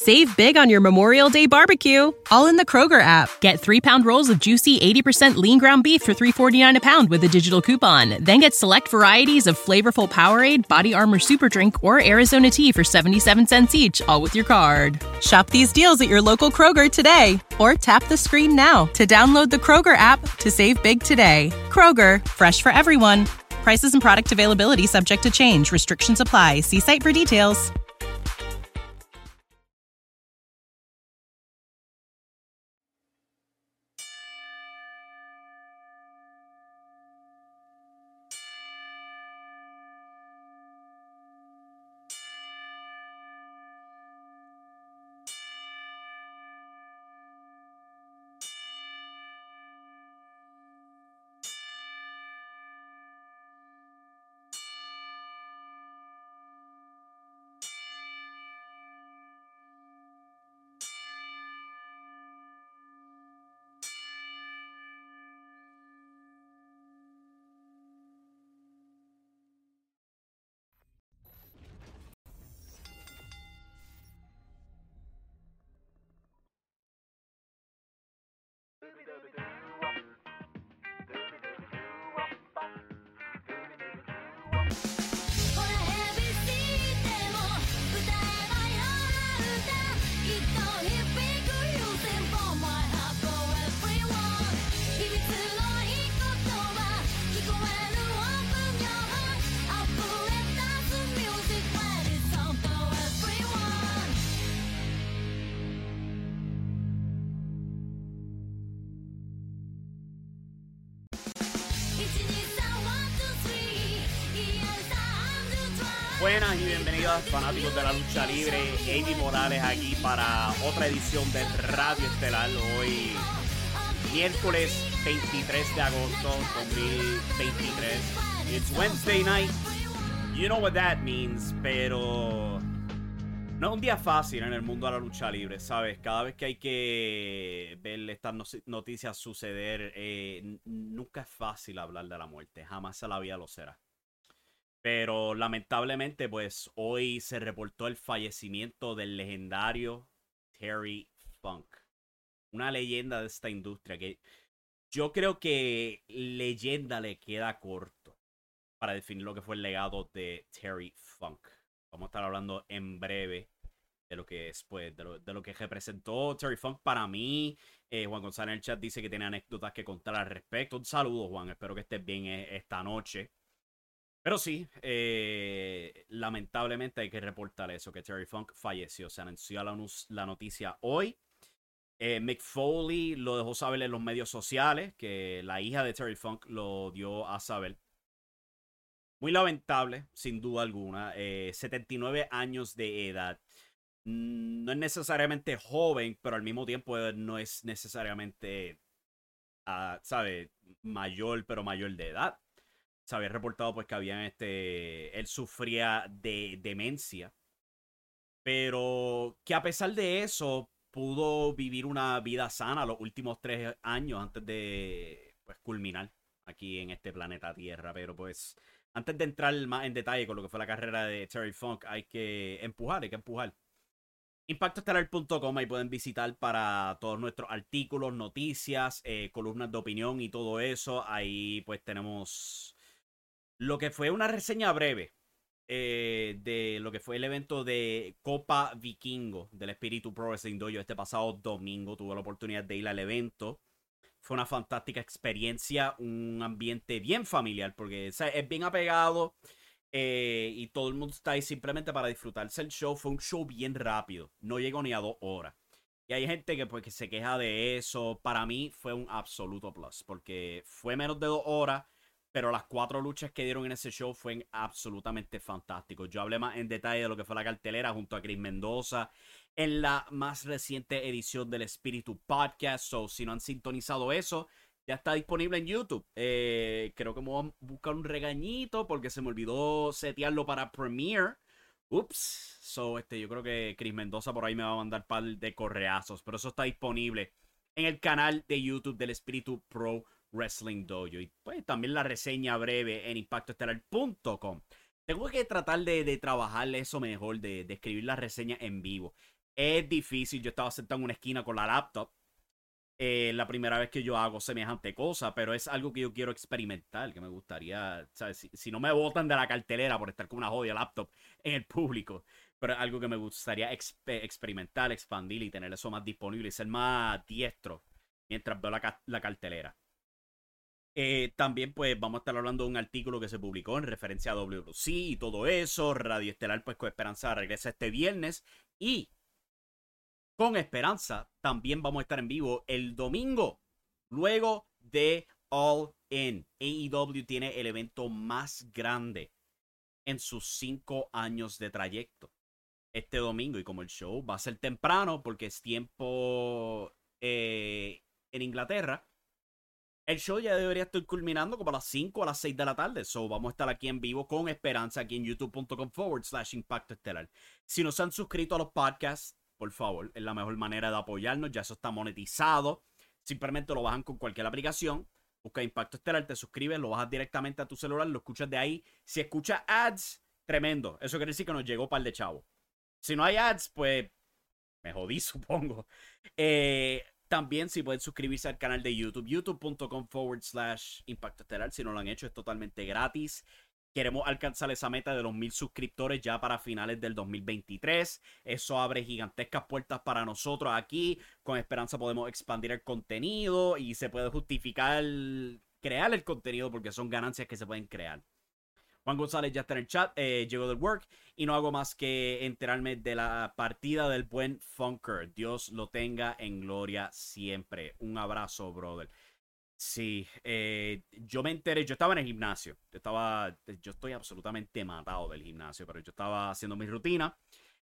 Save big on your Memorial Day barbecue, all in the Kroger app. Get 3-pound rolls of juicy 80% lean ground beef for $3.49 a pound with a digital coupon. Then get select varieties of flavorful Powerade, Body Armor Super Drink, or Arizona tea for 77 cents each, all with your card. Shop these deals at your local Kroger today, or tap the screen now to download the Kroger app to save big today. Kroger, fresh for everyone. Prices and product availability subject to change. Restrictions apply. See site for details. Buenas y bienvenidos fanáticos de la lucha libre. Eddie Morales aquí para otra edición de Radio Estelar. Hoy miércoles 23 de agosto 2023. It's Wednesday night. You know what that means. Pero no es un día fácil en el mundo de la lucha libre, ¿sabes? Cada vez que hay que ver estas noticias suceder, nunca es fácil hablar de la muerte. Jamás en la vida lo será. Pero lamentablemente, pues hoy se reportó el fallecimiento del legendario Terry Funk. Una leyenda de esta industria que yo creo que leyenda le queda corto para definir lo que fue el legado de Terry Funk. Vamos a estar hablando en breve de lo que es, pues, de lo que representó Terry Funk para mí. Juan González en el chat dice que tiene anécdotas que contar al respecto. Un saludo, Juan. Espero que estés bien esta noche. Pero sí, lamentablemente hay que reportar eso, que Terry Funk falleció. Se anunció la noticia hoy. Mick Foley lo dejó saber en los medios sociales, que la hija de Terry Funk lo dio a saber. Muy lamentable, sin duda alguna. 79 años de edad. No es necesariamente joven, pero al mismo tiempo no es necesariamente, ¿sabe? Mayor, pero mayor de edad. Se había reportado pues que él sufría de demencia, pero que a pesar de eso pudo vivir una vida sana los últimos 3 años antes de pues culminar aquí en este planeta Tierra. Pero pues antes de entrar más en detalle con lo que fue la carrera de Terry Funk, hay que empujar. Impactoestelar.com, ahí pueden visitar para todos nuestros artículos, noticias, columnas de opinión y todo eso. Ahí pues tenemos lo que fue una reseña breve de lo que fue el evento de Copa Vikingo del Espíritu Pro Wrestling Dojo este pasado domingo. Tuve la oportunidad de ir al evento. Fue una fantástica experiencia, un ambiente bien familiar porque, o sea, es bien apegado y todo el mundo está ahí simplemente para disfrutarse el show. Fue un show bien rápido, no llegó ni a 2 horas. Y hay gente que, pues, que se queja de eso. Para mí fue un absoluto plus porque fue menos de 2 horas. Pero las 4 luchas que dieron en ese show fueron absolutamente fantásticos. Yo hablé más en detalle de lo que fue la cartelera junto a Chris Mendoza en la más reciente edición del Espíritu Podcast. So, si no han sintonizado eso, ya está disponible en YouTube. Creo que me voy a buscar un regañito porque se me olvidó setearlo para Premiere. Ups. So, yo creo que Chris Mendoza por ahí me va a mandar un par de correazos. Pero eso está disponible en el canal de YouTube del Espíritu Pro Wrestling Dojo. Y pues también la reseña breve en impactoestelar.com. Tengo que tratar de trabajar eso mejor, de escribir la reseña en vivo. Es difícil. Yo estaba sentado en una esquina con la laptop. La primera vez que yo hago semejante cosa, pero es algo que yo quiero experimentar, que me gustaría, ¿sabes? Si no me botan de la cartelera por estar con una jodida laptop en el público, pero es algo que me gustaría experimentar, expandir y tener eso más disponible y ser más diestro mientras veo la cartelera. También pues vamos a estar hablando de un artículo que se publicó en referencia a WWC y todo eso. Radio Estelar pues con Esperanza regresa este viernes y con Esperanza también vamos a estar en vivo el domingo luego de All In. AEW tiene el evento más grande en sus 5 años de trayecto este domingo y como el show va a ser temprano porque es tiempo en Inglaterra. El show ya debería estar culminando como a las 5 o a las 6 de la tarde. So, vamos a estar aquí en vivo con Esperanza aquí en youtube.com/Impacto Estelar. Si no se han suscrito a los podcasts, por favor, es la mejor manera de apoyarnos. Ya eso está monetizado. Simplemente lo bajan con cualquier aplicación. Busca Impacto Estelar, te suscribes, lo bajas directamente a tu celular, lo escuchas de ahí. Si escuchas ads, tremendo. Eso quiere decir que nos llegó un par de chavos. Si no hay ads, pues me jodí, supongo. También si pueden suscribirse al canal de YouTube, youtube.com/Impacto Estelar. Si no lo han hecho, es totalmente gratis. Queremos alcanzar esa meta de los 1000 suscriptores ya para finales del 2023. Eso abre gigantescas puertas para nosotros aquí. Con Esperanza podemos expandir el contenido y se puede justificar crear el contenido porque son ganancias que se pueden crear. Juan González ya está en el chat, llegó del work y no hago más que enterarme de la partida del buen Funker. Dios lo tenga en gloria siempre. Un abrazo, brother. Sí, yo me enteré, yo estaba en el gimnasio. Yo estoy absolutamente matado del gimnasio, pero yo estaba haciendo mi rutina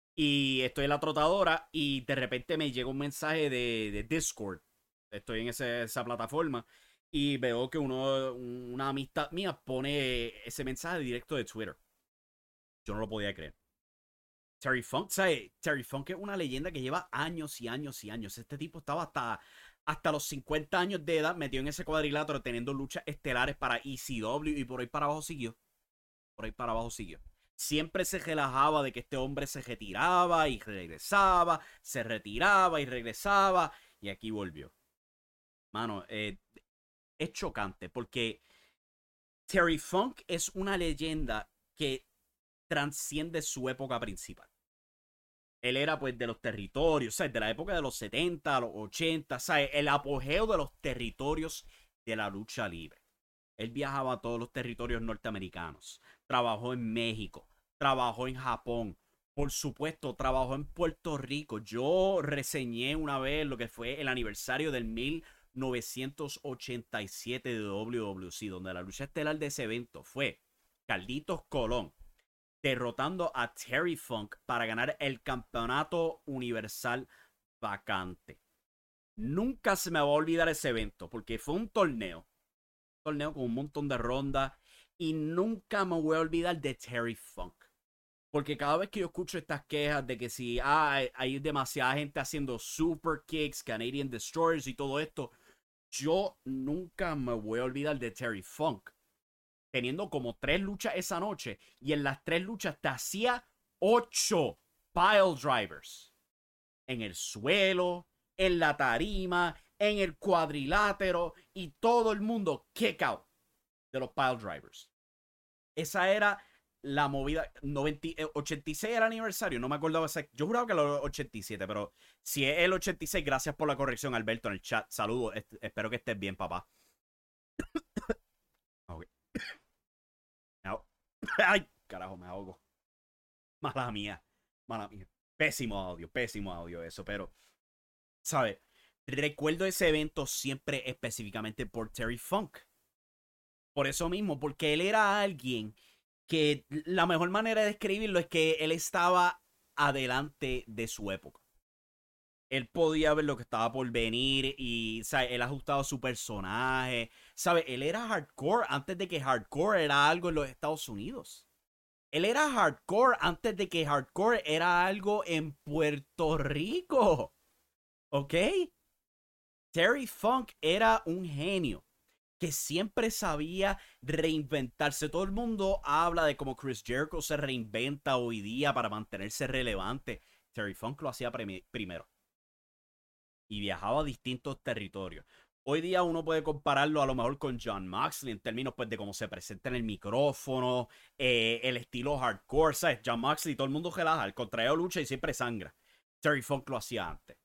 y estoy en la trotadora y de repente me llega un mensaje de Discord. Estoy en esa plataforma y veo que una amistad mía pone ese mensaje directo de Twitter. Yo no lo podía creer. Terry Funk, ¿sabes? Terry Funk es una leyenda que lleva años y años y años. Este tipo estaba hasta los 50 años de edad metido en ese cuadrilátero teniendo luchas estelares para ECW y por ahí para abajo siguió. Por ahí para abajo siguió. Siempre se relajaba de que este hombre se retiraba y regresaba, se retiraba y regresaba y aquí volvió. Mano, es chocante porque Terry Funk es una leyenda que transciende su época principal. Él era pues de los territorios, ¿sabes? De la época de los 70, los 80, ¿sabes? El apogeo de los territorios de la lucha libre. Él viajaba a todos los territorios norteamericanos. Trabajó en México, trabajó en Japón. Por supuesto, trabajó en Puerto Rico. Yo reseñé una vez lo que fue el aniversario del 1987 de WWC, donde la lucha estelar de ese evento fue Carlitos Colón derrotando a Terry Funk para ganar el campeonato universal vacante. Nunca se me va a olvidar ese evento porque fue un torneo con un montón de rondas y nunca me voy a olvidar de Terry Funk. Porque cada vez que yo escucho estas quejas de que si hay demasiada gente haciendo super kicks, Canadian Destroyers y todo esto, yo nunca me voy a olvidar de Terry Funk. Teniendo como 3 luchas esa noche y en las 3 luchas te hacía 8 pile drivers. En el suelo, en la tarima, en el cuadrilátero y todo el mundo kick out de los pile drivers. Esa era la movida. 86 era el aniversario, no me acordaba exacto. Yo juraba que era el 87, pero si es el 86, gracias por la corrección, Alberto, en el chat. Saludos, espero que estés bien, papá. Okay. Ay, carajo, me ahogo. Mala mía, mala mía. Pésimo audio eso, pero, ¿sabes? Recuerdo ese evento siempre específicamente por Terry Funk. Por eso mismo, porque él era alguien que la mejor manera de describirlo es que él estaba adelante de su época. Él podía ver lo que estaba por venir y, ¿sabes? Él ajustaba su personaje. ¿Sabes? Él era hardcore antes de que hardcore era algo en los Estados Unidos. Él era hardcore antes de que hardcore era algo en Puerto Rico. ¿Ok? Terry Funk era un genio que siempre sabía reinventarse. Todo el mundo habla de cómo Chris Jericho se reinventa hoy día para mantenerse relevante. Terry Funk lo hacía primero. Y viajaba a distintos territorios. Hoy día uno puede compararlo a lo mejor con Jon Moxley en términos pues, de cómo se presenta en el micrófono, el estilo hardcore, ¿sabes? Jon Moxley, todo el mundo relaja, al contrario lucha y siempre sangra. Terry Funk lo hacía antes.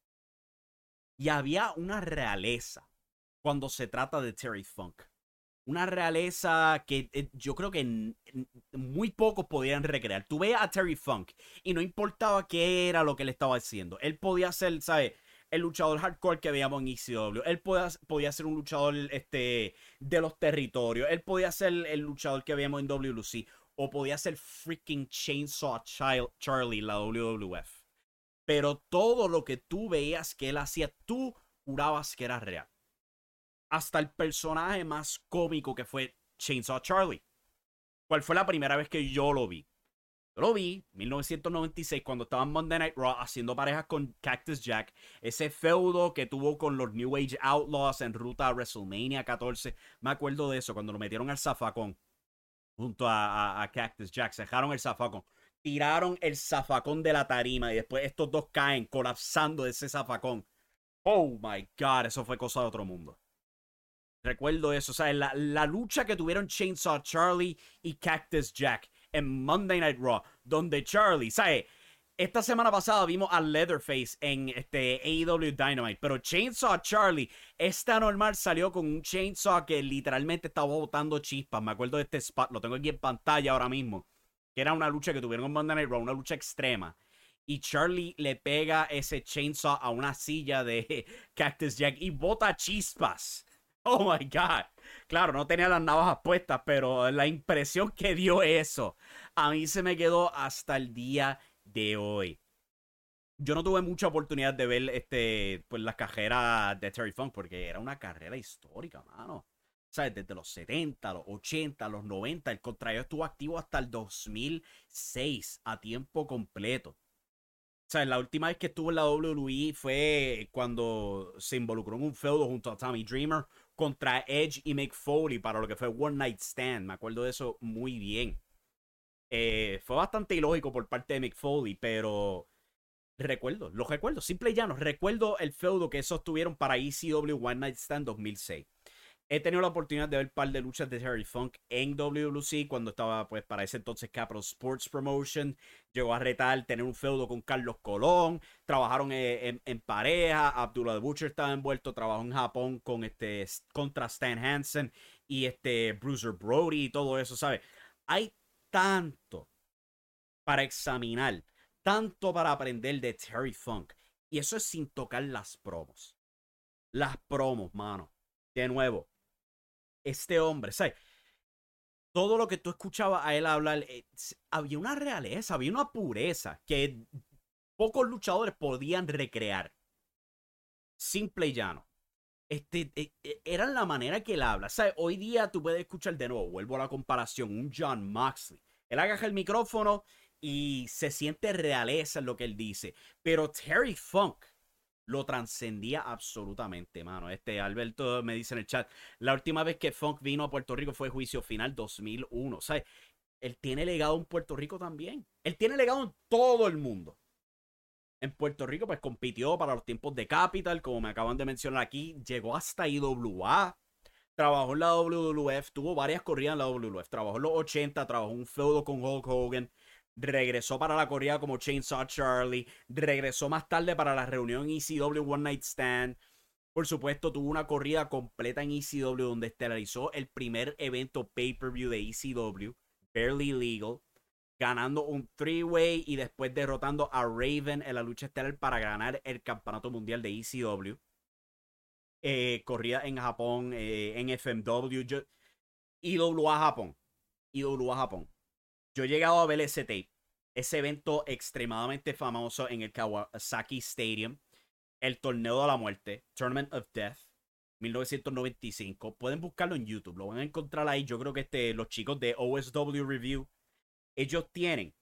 Y había una realeza cuando se trata de Terry Funk. Una realeza que yo creo que muy pocos podían recrear. Tú veías a Terry Funk y no importaba qué era lo que él estaba haciendo. Él podía ser, ¿sabes? El luchador hardcore que veíamos en ECW. Él podía ser un luchador de los territorios. Él podía ser el luchador que veíamos en WLC. O podía ser freaking Chainsaw Charlie en la WWF. Pero todo lo que tú veías que él hacía, tú jurabas que era real. Hasta el personaje más cómico que fue Chainsaw Charlie. ¿Cuál fue la primera vez que yo lo vi? Yo lo vi en 1996 cuando estaba en Monday Night Raw haciendo parejas con Cactus Jack. Ese feudo que tuvo con los New Age Outlaws en ruta a WrestleMania 14. Me acuerdo de eso cuando lo metieron al zafacón junto a Cactus Jack. Se dejaron el zafacón. Tiraron el zafacón de la tarima y después estos dos caen colapsando de ese zafacón. Oh my God, eso fue cosa de otro mundo. Recuerdo eso, o sea, la lucha que tuvieron Chainsaw Charlie y Cactus Jack en Monday Night Raw, donde Charlie, ¿sabes? Esta semana pasada vimos a Leatherface en AEW Dynamite, pero Chainsaw Charlie, esta normal salió con un chainsaw que literalmente estaba botando chispas. Me acuerdo de este spot, lo tengo aquí en pantalla ahora mismo, que era una lucha que tuvieron en Monday Night Raw, una lucha extrema. Y Charlie le pega ese chainsaw a una silla de Cactus Jack y bota chispas. Oh my God. Claro, no tenía las navajas puestas, pero la impresión que dio eso a mí se me quedó hasta el día de hoy. Yo no tuve mucha oportunidad de ver pues las carreras de Terry Funk porque era una carrera histórica, mano. ¿Sabes? Desde los 70, los 80, los 90, el contrario estuvo activo hasta el 2006 a tiempo completo. O sea, la última vez que estuvo en la WWE fue cuando se involucró en un feudo junto a Tommy Dreamer contra Edge y Mick Foley para lo que fue One Night Stand. Me acuerdo de eso muy bien. Fue bastante ilógico por parte de Mick Foley, pero lo recuerdo, simple y llano. Recuerdo el feudo que esos tuvieron para ECW One Night Stand 2006. He tenido la oportunidad de ver un par de luchas de Terry Funk en WWC cuando estaba, pues, para ese entonces Capital Sports Promotion. Llegó a retar, tener un feudo con Carlos Colón. Trabajaron en pareja. Abdullah the Butcher estaba envuelto. Trabajó en Japón contra Stan Hansen y Bruiser Brody y todo eso, ¿sabes? Hay tanto para examinar, tanto para aprender de Terry Funk. Y eso es sin tocar las promos. Las promos, mano. De nuevo, este hombre, ¿sabes? Todo lo que tú escuchabas a él hablar, había una realeza, había una pureza que pocos luchadores podían recrear. Simple y llano. Era la manera que él habla. ¿Sabes? Hoy día tú puedes escuchar de nuevo, vuelvo a la comparación, un Jon Moxley. Él agarra el micrófono y se siente realeza en lo que él dice. Pero Terry Funk lo trascendía absolutamente, mano. Alberto me dice en el chat, la última vez que Funk vino a Puerto Rico fue Juicio Final 2001. O sea, él tiene legado en Puerto Rico también. Él tiene legado en todo el mundo. En Puerto Rico, pues compitió para los tiempos de Capital, como me acaban de mencionar aquí. Llegó hasta IWA. Trabajó en la WWF. Tuvo varias corridas en la WWF. Trabajó en los 80. Trabajó en un feudo con Hulk Hogan. Regresó para la corrida como Chainsaw Charlie. Regresó más tarde para la reunión ECW One Night Stand. Por supuesto, tuvo una corrida completa en ECW donde estelarizó el primer evento pay-per-view de ECW, Barely Legal, ganando un three-way y después derrotando a Raven en la lucha estelar para ganar el campeonato mundial de ECW. Corrida en Japón, en FMW. IWA Japón. IWA Japón. Yo he llegado a ver ese tape. Ese evento extremadamente famoso en el Kawasaki Stadium. El Torneo de la Muerte. Tournament of Death. 1995. Pueden buscarlo en YouTube. Lo van a encontrar ahí. Yo creo que los chicos de OSW Review, ellos tienen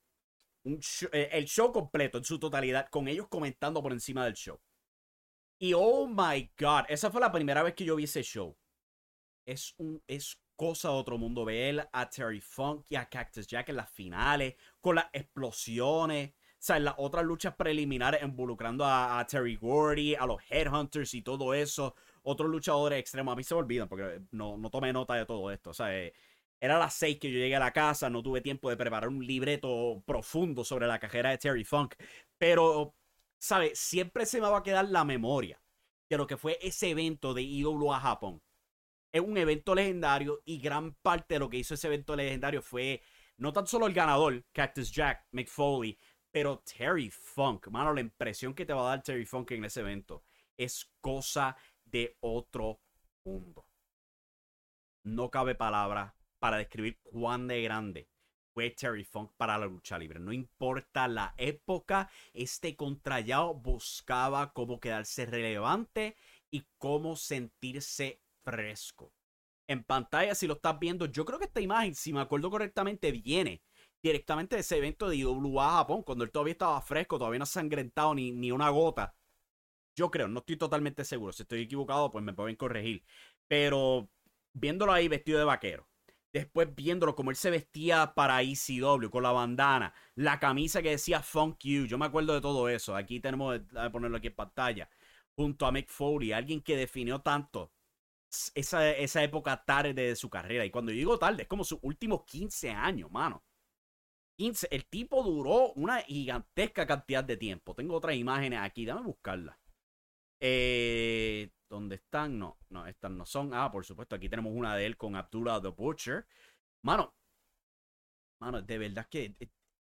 el show completo en su totalidad, con ellos comentando por encima del show. Y oh my God, esa fue la primera vez que yo vi ese show. Es cosa de otro mundo ver a Terry Funk y a Cactus Jack en las finales, con las explosiones. sea, en las otras luchas preliminares involucrando a Terry Gordy, a los Headhunters y todo eso, otros luchadores extremos, a mí se me olvidan porque no tomé nota de todo esto, o sea, era a las 6 que yo llegué a la casa, no tuve tiempo de preparar un libreto profundo sobre la carrera de Terry Funk, pero, ¿sabes? Siempre se me va a quedar la memoria de lo que fue ese evento de IWA Japón. Es un evento legendario y gran parte de lo que hizo ese evento legendario fue no tan solo el ganador, Cactus Jack, Mick Foley, pero Terry Funk. Mano, la impresión que te va a dar Terry Funk en ese evento es cosa de otro mundo. No cabe palabra para describir cuán de grande fue Terry Funk para la lucha libre. No importa la época, este contrallado buscaba cómo quedarse relevante y cómo sentirse fresco. En pantalla, si lo estás viendo, yo creo que esta imagen, si me acuerdo correctamente, viene directamente de ese evento de IWA Japón, cuando él todavía estaba fresco, todavía no sangrentado ni una gota. Yo creo, no estoy totalmente seguro. Si estoy equivocado, pues me pueden corregir. Pero viéndolo ahí vestido de vaquero, después viéndolo como él se vestía para ECW con la bandana, la camisa que decía Funk You, yo me acuerdo de todo eso. Aquí tenemos que ponerlo aquí en pantalla, junto a Mick Foley, alguien que definió tanto esa época tarde de su carrera. Y cuando yo digo tarde, es como sus últimos 15 años, mano. 15, el tipo duró una gigantesca cantidad de tiempo. Tengo otras imágenes aquí, dame buscarlas. ¿Dónde están? No, estas no son. Ah, por supuesto, aquí tenemos una de él con Abdullah the Butcher. Mano, de verdad que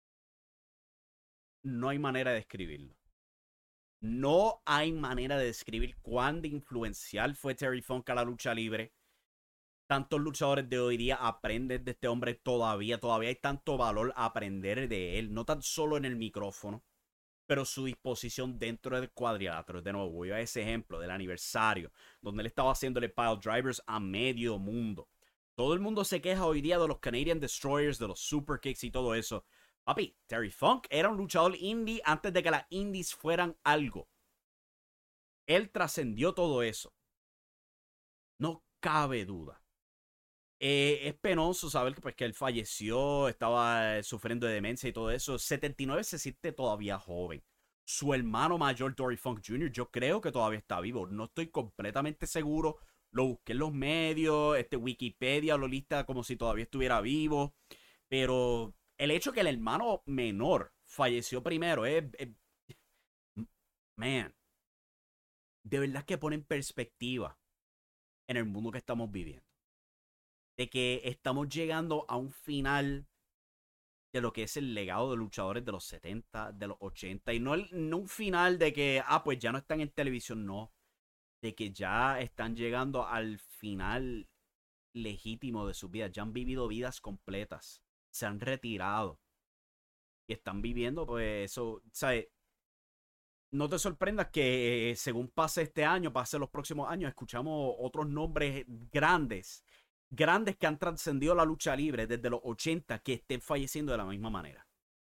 no hay manera de describirlo. No hay manera de describir cuán de influencial fue Terry Funk a la lucha libre. Tantos luchadores de hoy día aprenden de este hombre todavía. Todavía hay tanto valor a aprender de él. No tan solo en el micrófono, pero su disposición dentro del cuadrilátero. De nuevo, voy a ese ejemplo del aniversario, donde él estaba haciéndole pile drivers a medio mundo. Todo el mundo se queja hoy día de los Canadian Destroyers, de los Super Kicks y todo eso. Papi, Terry Funk era un luchador indie antes de que las indies fueran algo. Él trascendió todo eso. No cabe duda. Es penoso saber que, pues, que él falleció, estaba sufriendo de demencia y todo eso. 79 se siente todavía joven. Su hermano mayor, Dory Funk Jr., yo creo que todavía está vivo. No estoy completamente seguro. Lo busqué en los medios, Wikipedia lo lista como si todavía estuviera vivo. Pero el hecho que el hermano menor falleció primero man, de verdad que pone en perspectiva en el mundo que estamos viviendo. De que estamos llegando a un final de lo que es el legado de luchadores de los 70, de los 80. Y no un final de que, pues ya no están en televisión, no. De que ya están llegando al final legítimo de sus vidas. Ya han vivido vidas completas. Se han retirado. Y están viviendo, pues, eso, ¿sabes? No te sorprendas que según pase este año, pase los próximos años, escuchamos otros nombres grandes que han trascendido la lucha libre desde los 80 que estén falleciendo de la misma manera.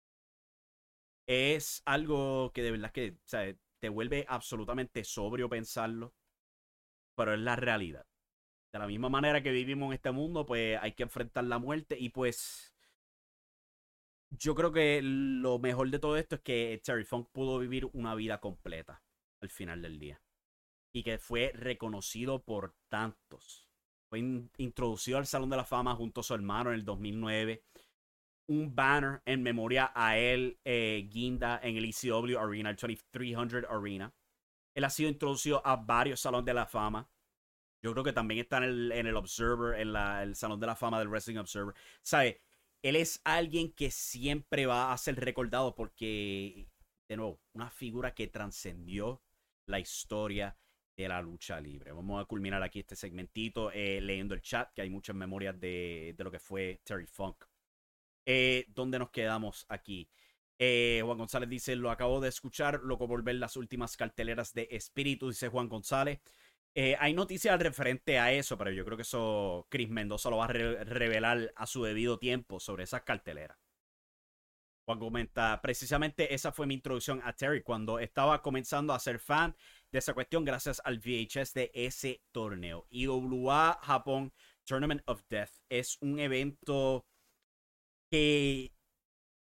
Es algo que de verdad que, o sea, te vuelve absolutamente sobrio pensarlo, pero es la realidad. De la misma manera que vivimos en este mundo, pues hay que enfrentar la muerte y pues yo creo que lo mejor de todo esto es que Terry Funk pudo vivir una vida completa al final del día y que fue reconocido por tantos. Fue introducido al Salón de la Fama junto a su hermano en el 2009. Un banner en memoria a él, guinda en el ECW Arena, el 2300 Arena. Él ha sido introducido a varios Salones de la Fama. Yo creo que también está en el Observer, en el Salón de la Fama del Wrestling Observer. ¿Sabe? Él es alguien que siempre va a ser recordado porque, de nuevo, una figura que trascendió la historia de la lucha libre. Vamos a culminar aquí este segmentito leyendo el chat, que hay muchas memorias de lo que fue Terry Funk. ¿Dónde nos quedamos aquí? Juan González dice, lo acabo de escuchar, loco por ver las últimas carteleras de Espíritu, dice Juan González. Hay noticias referente a eso, pero yo creo que eso Chris Mendoza lo va a revelar a su debido tiempo sobre esas carteleras. Juan comenta, precisamente esa fue mi introducción a Terry cuando estaba comenzando a ser fan de esa cuestión gracias al VHS de ese torneo. IWA Japón Tournament of Death es un evento que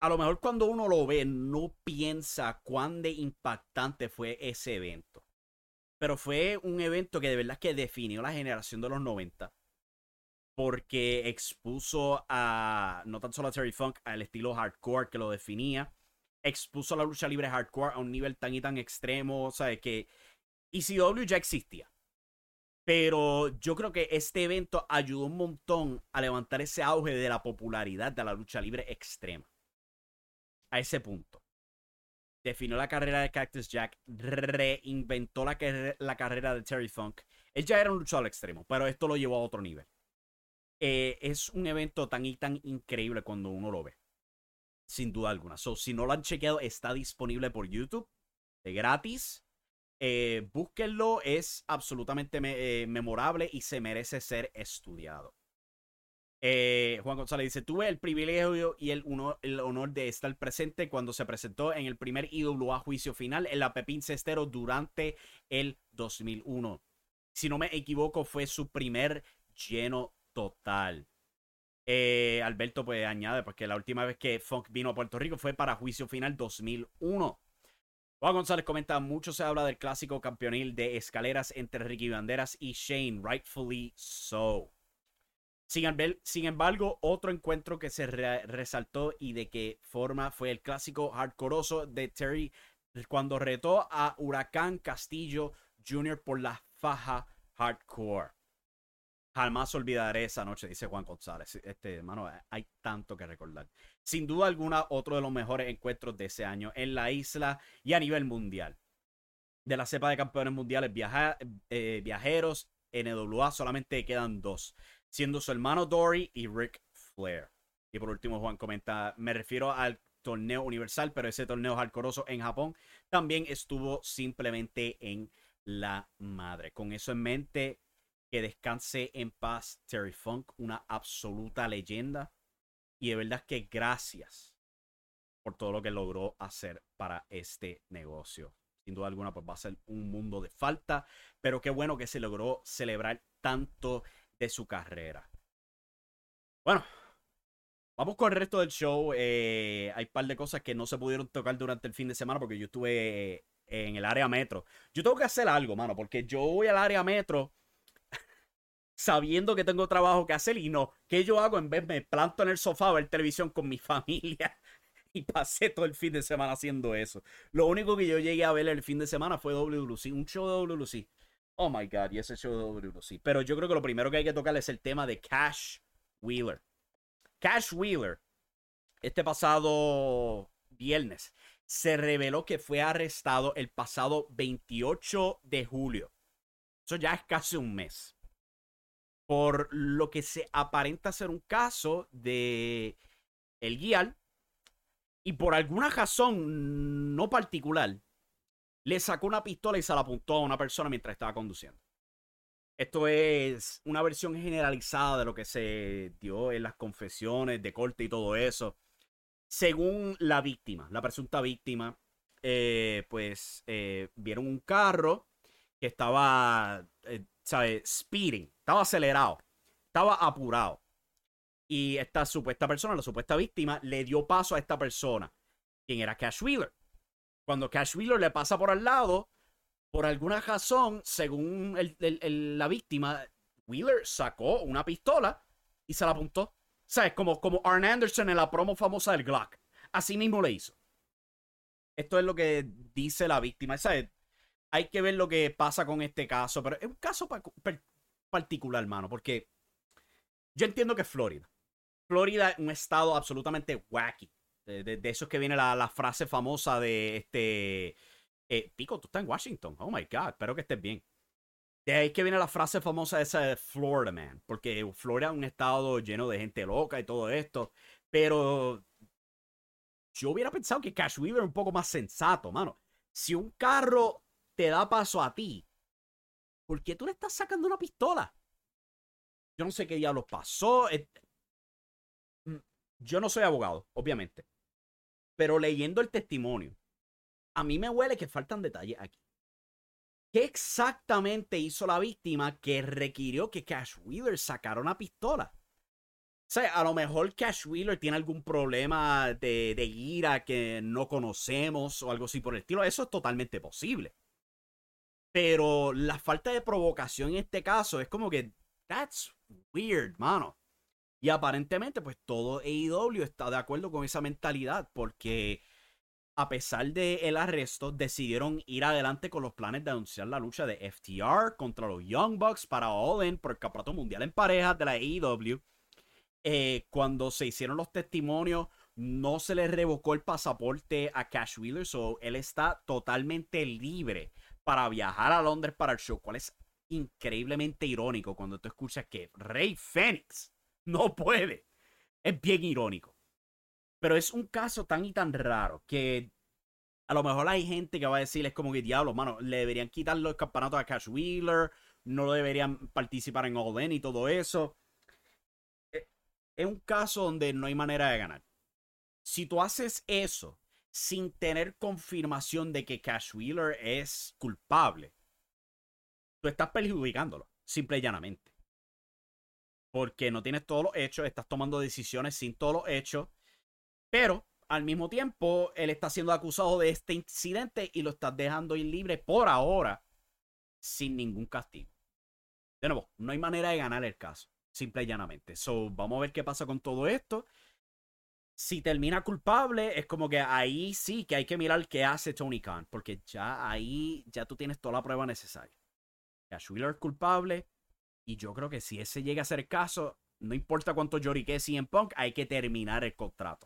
a lo mejor cuando uno lo ve, no piensa cuán de impactante fue ese evento. Pero fue un evento que de verdad que definió la generación de los 90. Porque expuso a, no tan solo a Terry Funk, al estilo hardcore que lo definía. Expuso la lucha libre hardcore a un nivel tan y tan extremo. O sea, que ECW ya existía. Pero yo creo que este evento ayudó un montón a levantar ese auge de la popularidad de la lucha libre extrema. A ese punto. Definió la carrera de Cactus Jack. Reinventó la carrera de Terry Funk. Él ya era un luchador extremo, pero esto lo llevó a otro nivel. Es un evento tan y tan increíble cuando uno lo ve. Sin duda alguna. So, si no lo han chequeado, está disponible por YouTube. De gratis. Búsquenlo. Es absolutamente memorable y se merece ser estudiado. Juan González dice: tuve el privilegio y el honor de estar presente cuando se presentó en el primer IWA juicio final en la Pepín Cestero durante el 2001. Si no me equivoco, fue su primer lleno total. Alberto pues añade porque la última vez que Funk vino a Puerto Rico fue para juicio final 2001. Juan González comenta: mucho se habla del clásico campeonil de escaleras entre Ricky Banderas y Shane, rightfully so. Sin embargo, otro encuentro que se resaltó y de qué forma fue el clásico hardcoreoso de Terry cuando retó a Huracán Castillo Jr. por la faja hardcore. Jamás olvidaré esa noche, dice Juan González. Mano, hay tanto que recordar. Sin duda alguna, otro de los mejores encuentros de ese año en la isla y a nivel mundial. De la cepa de campeones mundiales viajeros, NWA solamente quedan dos, siendo su hermano Dory y Ric Flair. Y por último, Juan comenta: me refiero al torneo universal, pero ese torneo hardcoreoso en Japón también estuvo simplemente en la madre. Con eso en mente, que descanse en paz Terry Funk, una absoluta leyenda. Y de verdad que gracias por todo lo que logró hacer para este negocio. Sin duda alguna, pues va a ser un mundo de falta, pero qué bueno que se logró celebrar tanto de su carrera. Bueno, vamos con el resto del show. Hay un par de cosas que no se pudieron tocar durante el fin de semana porque yo estuve en el área metro. Yo tengo que hacer algo, mano, porque yo voy al área metro sabiendo que tengo trabajo que hacer y no. ¿Qué yo hago? En vez me planto en el sofá a ver televisión con mi familia y pasé todo el fin de semana haciendo eso. Lo único que yo llegué a ver el fin de semana fue WWC, un show de WWC. Oh my God, y ese show de WWC. Pero yo creo que lo primero que hay que tocar es el tema de Cash Wheeler. Cash Wheeler, este pasado viernes, se reveló que fue arrestado el pasado 28 de julio. Eso ya es casi un mes. Por lo que se aparenta ser un caso de el guiar y por alguna razón no particular le sacó una pistola y se la apuntó a una persona mientras estaba conduciendo. Esto es una versión generalizada de lo que se dio en las confesiones de corte y todo eso. Según la víctima, la presunta víctima, vieron un carro que estaba, speeding, estaba acelerado, estaba apurado. Y esta supuesta persona, la supuesta víctima, le dio paso a esta persona, quien era Cash Wheeler. Cuando Cash Wheeler le pasa por al lado, por alguna razón, según la víctima, Wheeler sacó una pistola y se la apuntó. ¿Sabes? Como Arn Anderson en la promo famosa del Glock. Así mismo le hizo. Esto es lo que dice la víctima. ¿Sabes? Hay que ver lo que pasa con este caso. Pero es un caso particular, hermano. Porque yo entiendo que es Florida. Florida es un estado absolutamente wacky. De eso es que viene la frase famosa de Pico, tú estás en Washington. Oh my God, espero que estés bien. De ahí que viene la frase famosa esa de Florida Man. Porque Florida es un estado lleno de gente loca y todo esto. Pero yo hubiera pensado que Cash Wheeler era un poco más sensato, mano. Si un carro te da paso a ti, ¿por qué tú le estás sacando una pistola? Yo no sé qué diablos pasó. Yo no soy abogado, obviamente. Pero leyendo el testimonio, a mí me huele que faltan detalles aquí. ¿Qué exactamente hizo la víctima que requirió que Cash Wheeler sacara una pistola? sea, a lo mejor Cash Wheeler tiene algún problema de ira que no conocemos o algo así por el estilo. Eso es totalmente posible. Pero la falta de provocación en este caso es como que, that's weird, mano. Y aparentemente, pues todo AEW está de acuerdo con esa mentalidad, porque a pesar del arresto, decidieron ir adelante con los planes de anunciar la lucha de FTR contra los Young Bucks para All In por el campeonato mundial en parejas de la AEW. Cuando se hicieron los testimonios, no se le revocó el pasaporte a Cash Wheeler, so él está totalmente libre para viajar a Londres para el show, cual es increíblemente irónico cuando tú escuchas que Rey Fénix no puede. Es bien irónico. Pero es un caso tan y tan raro que a lo mejor hay gente que va a decir, es como que diablo, mano, le deberían quitar los campeonatos a Cash Wheeler, no deberían participar en All In y todo eso. Es un caso donde no hay manera de ganar. Si tú haces eso sin tener confirmación de que Cash Wheeler es culpable, tú estás perjudicándolo, simple y llanamente. Porque no tienes todos los hechos, estás tomando decisiones sin todos los hechos, pero al mismo tiempo él está siendo acusado de este incidente y lo estás dejando ir libre por ahora sin ningún castigo. De nuevo, no hay manera de ganar el caso, simple y llanamente. So, vamos a ver qué pasa con todo esto. Si termina culpable, es como que ahí sí que hay que mirar qué hace Tony Khan, porque ya ahí ya tú tienes toda la prueba necesaria. Cash Wheeler es culpable, y yo creo que si ese llega a ser el caso, no importa cuánto llorique CM Punk, hay que terminar el contrato.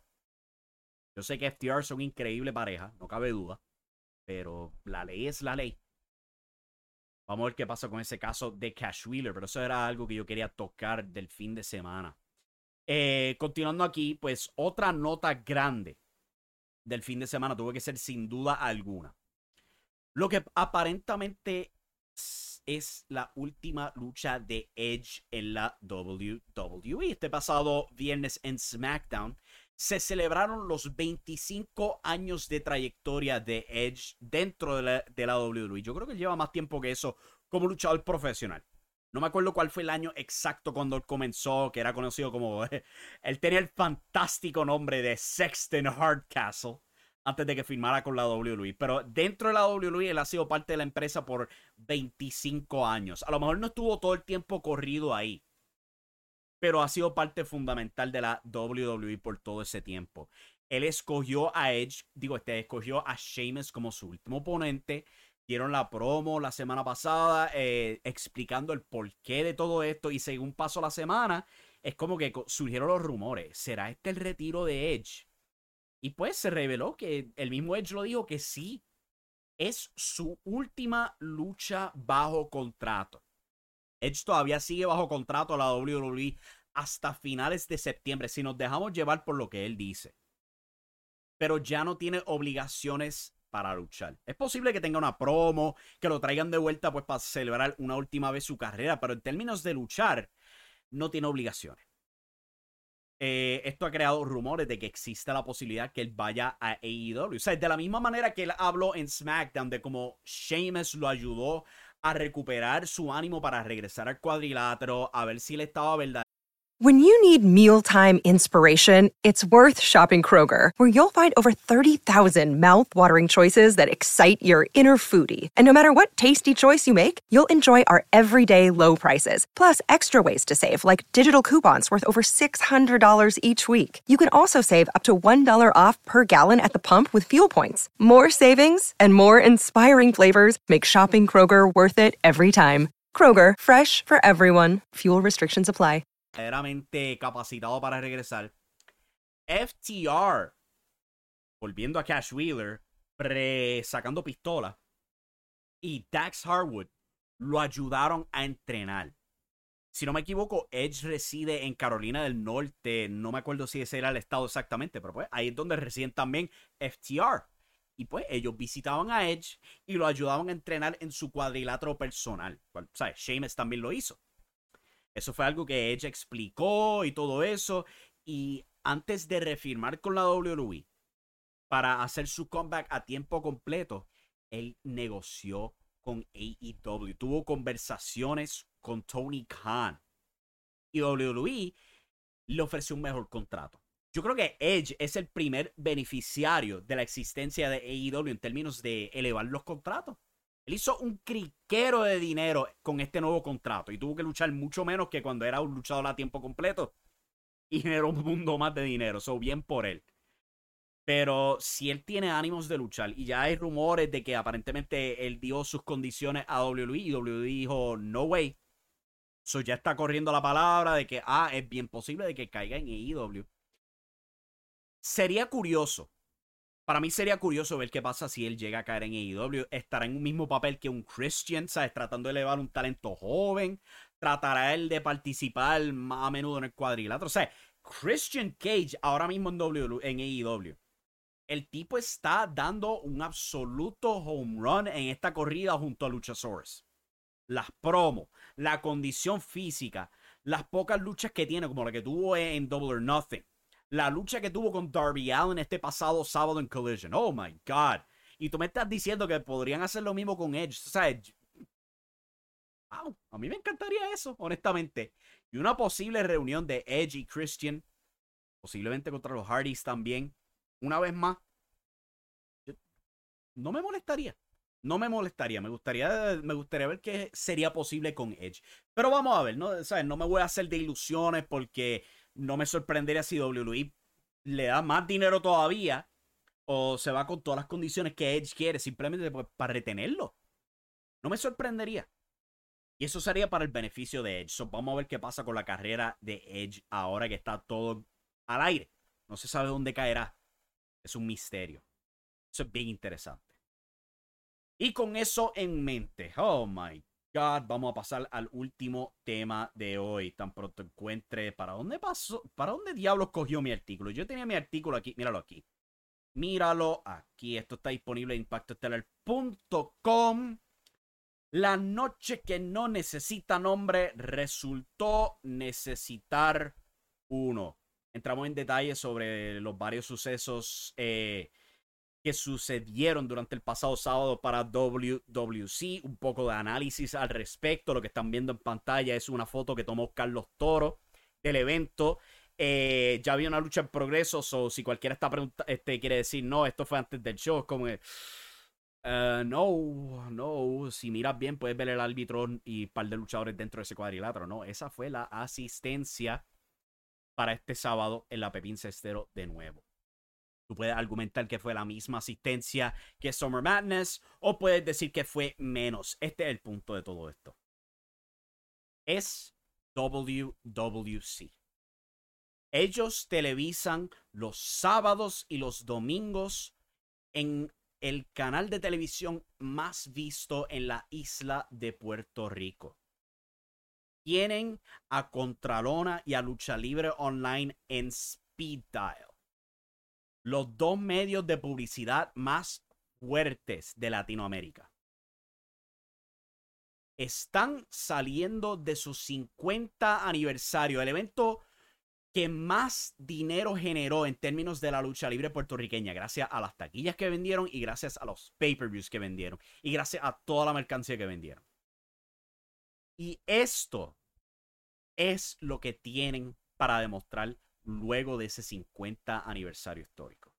Yo sé que FTR son increíble pareja, no cabe duda, pero la ley es la ley. Vamos a ver qué pasa con ese caso de Cash Wheeler, pero eso era algo que yo quería tocar del fin de semana. Continuando aquí, pues otra nota grande del fin de semana tuvo que ser sin duda alguna lo que aparentemente es la última lucha de Edge en la WWE. Este pasado viernes en SmackDown se celebraron los 25 años de trayectoria de Edge dentro de la WWE. Yo creo que lleva más tiempo que eso como luchador profesional. No me acuerdo cuál fue el año exacto cuando él comenzó, que era conocido como... él tenía el fantástico nombre de Sexton Hardcastle antes de que firmara con la WWE. Pero dentro de la WWE él ha sido parte de la empresa por 25 años. A lo mejor no estuvo todo el tiempo corrido ahí, pero ha sido parte fundamental de la WWE por todo ese tiempo. Él escogió a Edge, escogió a Sheamus como su último oponente. Dieron la promo la semana pasada explicando el porqué de todo esto, y según pasó la semana, es como que surgieron los rumores. ¿Será este el retiro de Edge? Y pues se reveló que el mismo Edge lo dijo que sí, es su última lucha bajo contrato. Edge todavía sigue bajo contrato a la WWE hasta finales de septiembre, si nos dejamos llevar por lo que él dice. Pero ya no tiene obligaciones para luchar. Es posible que tenga una promo, que lo traigan de vuelta pues para celebrar una última vez su carrera, pero en términos de luchar, no tiene obligaciones. Esto ha creado rumores de que existe la posibilidad que él vaya a AEW. O sea, de la misma manera que él habló en SmackDown de cómo Sheamus lo ayudó a recuperar su ánimo para regresar al cuadrilátero, a ver si él estaba verdadero. When you need mealtime inspiration, it's worth shopping Kroger, where you'll find over 30,000 mouth-watering choices that excite your inner foodie. And no matter what tasty choice you make, you'll enjoy our everyday low prices, plus extra ways to save, like digital coupons worth over $600 each week. You can also save up to $1 off per gallon at the pump with fuel points. More savings and more inspiring flavors make shopping Kroger worth it every time. Kroger, fresh for everyone. Fuel restrictions apply. Verdaderamente capacitado para regresar. FTR, volviendo a Cash Wheeler, sacando pistola, y Dax Harwood lo ayudaron a entrenar. Si no me equivoco, Edge reside en Carolina del Norte. No me acuerdo si ese era el estado exactamente, pero pues ahí es donde residen también FTR. Y pues ellos visitaban a Edge y lo ayudaban a entrenar en su cuadrilátero personal. ¿Sabes? Sheamus también lo hizo. Eso fue algo que Edge explicó y todo eso. Y antes de refirmar con la WWE para hacer su comeback a tiempo completo, él negoció con AEW. Tuvo conversaciones con Tony Khan. Y WWE le ofreció un mejor contrato. Yo creo que Edge es el primer beneficiario de la existencia de AEW en términos de elevar los contratos. Él hizo un criquero de dinero con este nuevo contrato y tuvo que luchar mucho menos que cuando era un luchador a tiempo completo y generó un mundo más de dinero. So, bien por él. Pero si él tiene ánimos de luchar y ya hay rumores de que aparentemente él dio sus condiciones a WWE y WWE dijo no way. So ya está corriendo la palabra de que es bien posible de que caiga en AEW. Sería curioso. Para mí sería curioso ver qué pasa si él llega a caer en AEW. Estará en un mismo papel que un Christian, ¿sabes? Tratando de elevar un talento joven. Tratará él de participar más a menudo en el cuadrilátero. O sea, Christian Cage ahora mismo en AEW. El tipo está dando un absoluto home run en esta corrida junto a Luchasaurus. Las promos, la condición física, las pocas luchas que tiene, como la que tuvo en Double or Nothing. La lucha que tuvo con Darby Allin este pasado sábado en Collision. Oh my God. Y tú me estás diciendo que podrían hacer lo mismo con Edge. O sea, wow, a mí me encantaría eso, honestamente. Y una posible reunión de Edge y Christian, posiblemente contra los Hardys también, una vez más. No me molestaría. No me molestaría. Me gustaría ver qué sería posible con Edge. Pero vamos a ver, ¿no? ¿Sabes? No me voy a hacer de ilusiones porque no me sorprendería si WWE le da más dinero todavía o se va con todas las condiciones que Edge quiere simplemente para retenerlo. No me sorprendería. Y eso sería para el beneficio de Edge. So, vamos a ver qué pasa con la carrera de Edge ahora que está todo al aire. No se sabe dónde caerá. Es un misterio. Eso es bien interesante. Y con eso en mente, oh my God, vamos a pasar al último tema de hoy. Tan pronto encuentre para dónde pasó, para dónde diablos cogió mi artículo. Yo tenía mi artículo aquí, míralo aquí. Míralo aquí, esto está disponible en impactoestelar.com. La noche que no necesita nombre resultó necesitar uno. Entramos en detalles sobre los varios sucesos que sucedieron durante el pasado sábado para WWC, un poco de análisis al respecto. Lo que están viendo en pantalla es una foto que tomó Carlos Toro del evento. Ya había una lucha en progreso, so si cualquiera está quiere decir, no, esto fue antes del show, es como que, no, si miras bien puedes ver el árbitro y un par de luchadores dentro de ese cuadrilátero. No, esa fue la asistencia para este sábado en la Pepín Cestero de nuevo. Tú puedes argumentar que fue la misma asistencia que Summer Madness o puedes decir que fue menos. Este es el punto de todo esto. Es WWC. Ellos televisan los sábados y los domingos en el canal de televisión más visto en la isla de Puerto Rico. Tienen a Contralona y a Lucha Libre Online en Speed Dial. Los dos medios de publicidad más fuertes de Latinoamérica. Están saliendo de su 50 aniversario, el evento que más dinero generó en términos de la lucha libre puertorriqueña, gracias a las taquillas que vendieron y gracias a los pay-per-views que vendieron y gracias a toda la mercancía que vendieron. Y esto es lo que tienen para demostrar luego de ese 50 aniversario histórico.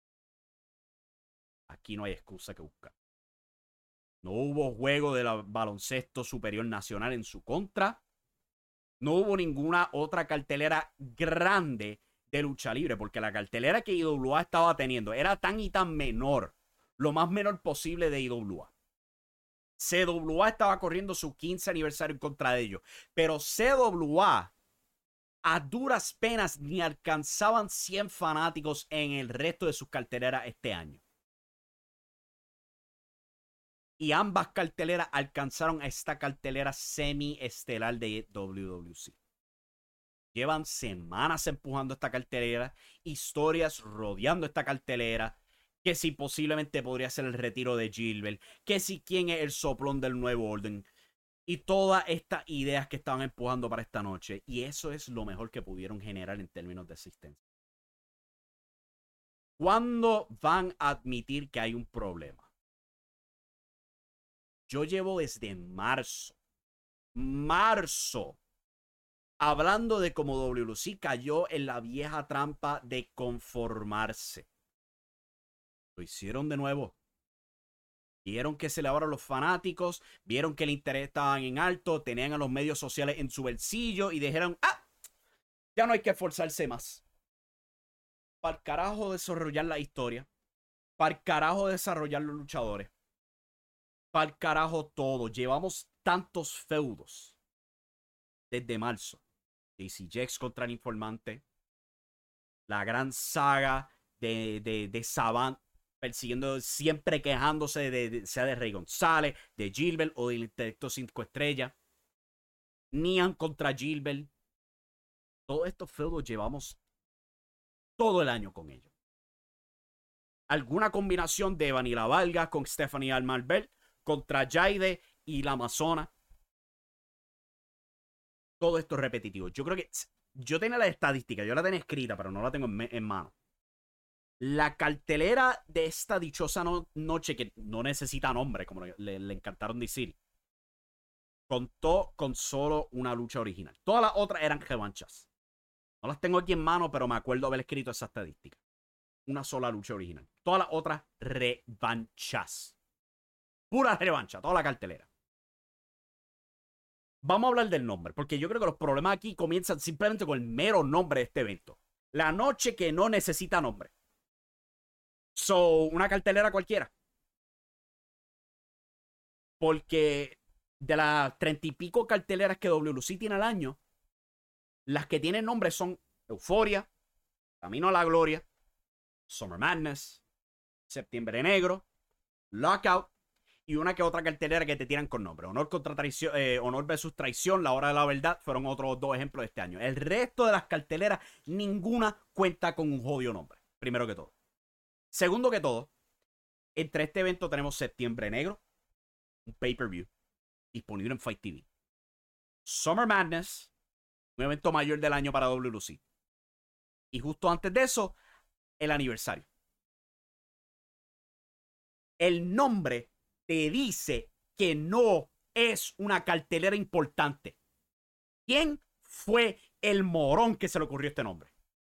Aquí no hay excusa que buscar. No hubo juego de baloncesto superior nacional en su contra. No hubo ninguna otra cartelera grande de lucha libre, porque la cartelera que IWA estaba teniendo era tan y tan menor, lo más menor posible de IWA. CWA estaba corriendo su 15 aniversario en contra de ellos, pero CWA a duras penas ni alcanzaban 100 fanáticos en el resto de sus carteleras este año. Y ambas carteleras alcanzaron a esta cartelera semi-estelar de WWC. Llevan semanas empujando esta cartelera, historias rodeando esta cartelera, que si posiblemente podría ser el retiro de Gilbert, que si quién es el soplón del nuevo orden, y todas estas ideas que estaban empujando para esta noche. Y eso es lo mejor que pudieron generar en términos de asistencia. ¿Cuándo van a admitir que hay un problema? Yo llevo desde marzo Hablando de cómo WLC cayó en la vieja trampa de conformarse. Lo hicieron de nuevo. Vieron que se le abran los fanáticos, vieron que el interés estaba en alto, tenían a los medios sociales en su bolsillo y dijeron, ya no hay que esforzarse más. Para el carajo desarrollar la historia, para el carajo desarrollar los luchadores, para el carajo todo. Llevamos tantos feudos desde marzo. DC Jax contra el informante, la gran saga de Savant persiguiendo, siempre quejándose sea de Rey González, de Gilbert o del Intelecto 5 Estrellas. Nian contra Gilbert. Todos estos feudos llevamos todo el año con ellos. Alguna combinación de Vanilla Vargas con Stephanie Almarvel contra Jaide y la Amazona. Todo esto es repetitivo. Yo creo que yo tenía la estadística, yo la tenía escrita, pero no la tengo en mano. La cartelera de esta dichosa noche, que no necesita nombre, como le encantaron decir, contó con solo una lucha original. Todas las otras eran revanchas. No las tengo aquí en mano, pero me acuerdo haber escrito esa estadística. Una sola lucha original. Todas las otras revanchas. Pura revancha, toda la cartelera. Vamos a hablar del nombre, porque yo creo que los problemas aquí comienzan simplemente con el mero nombre de este evento. La noche que no necesita nombre. Una cartelera cualquiera. Porque de las 30 y pico carteleras que WLC tiene al año, las que tienen nombre son Euforia, Camino a la Gloria, Summer Madness, Septiembre Negro, Lockout y una que otra cartelera que te tiran con nombre. Honor contra traición, Honor versus Traición, La Hora de la Verdad, fueron otros dos ejemplos de este año. El resto de las carteleras, ninguna cuenta con un jodido nombre. Primero que todo. Segundo que todo, entre este evento tenemos Septiembre Negro, un pay-per-view disponible en Fight TV. Summer Madness, un evento mayor del año para WLC. Y justo antes de eso, el aniversario. El nombre te dice que no es una cartelera importante. ¿Quién fue el morón que se le ocurrió este nombre?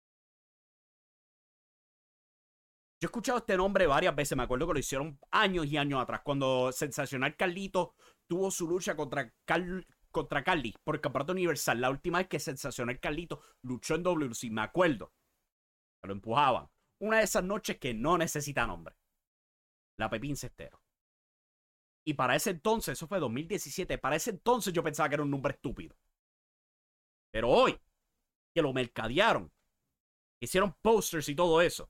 Yo he escuchado este nombre varias veces. Me acuerdo que lo hicieron años y años atrás, cuando Sensacional Carlito tuvo su lucha contra Carly por el campeonato universal. La última vez que Sensacional Carlito luchó en WLC, me acuerdo. Se lo empujaban. Una de esas noches que no necesita nombre. La Pepín Cestero. Y para ese entonces, eso fue 2017, para ese entonces yo pensaba que era un nombre estúpido. Pero hoy, que lo mercadearon, hicieron posters y todo eso.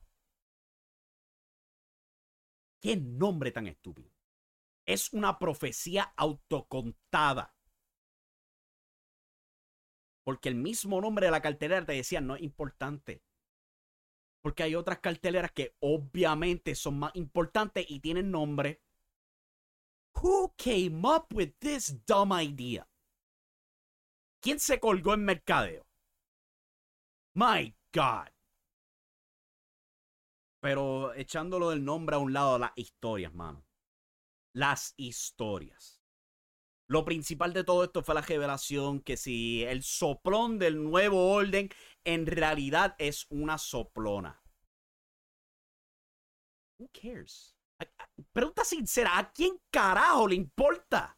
¿Qué nombre tan estúpido? Es una profecía autocontada. Porque el mismo nombre de la cartelera te decía no es importante. Porque hay otras carteleras que obviamente son más importantes y tienen nombre. Who came up with this dumb idea? ¿Quién se colgó en mercadeo? My God. Pero echándolo del nombre a un lado, las historias, mano. Las historias. Lo principal de todo esto fue la revelación que si el soplón del nuevo orden en realidad es una soplona. Who cares? Pregunta sincera, ¿a quién carajo le importa?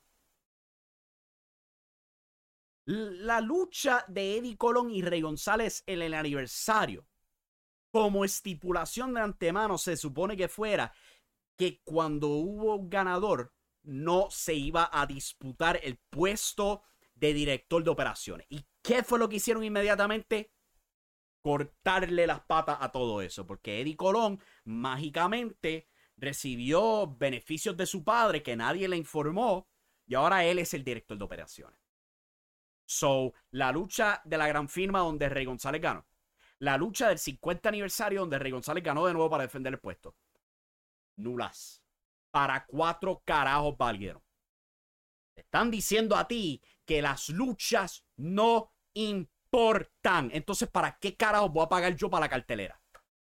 La lucha de Eddie Colón y Rey González en el aniversario, como estipulación de antemano, se supone que fuera que cuando hubo un ganador no se iba a disputar el puesto de director de operaciones. ¿Y qué fue lo que hicieron inmediatamente? Cortarle las patas a todo eso, porque Eddie Colón mágicamente recibió beneficios de su padre que nadie le informó y ahora él es el director de operaciones. La lucha de la gran firma donde Rey González ganó, la lucha del 50 aniversario donde Rey González ganó de nuevo para defender el puesto, nulas. Para 4 carajos valieron. Te están diciendo a ti que las luchas no importan. Entonces, ¿para qué carajos voy a pagar yo para la cartelera?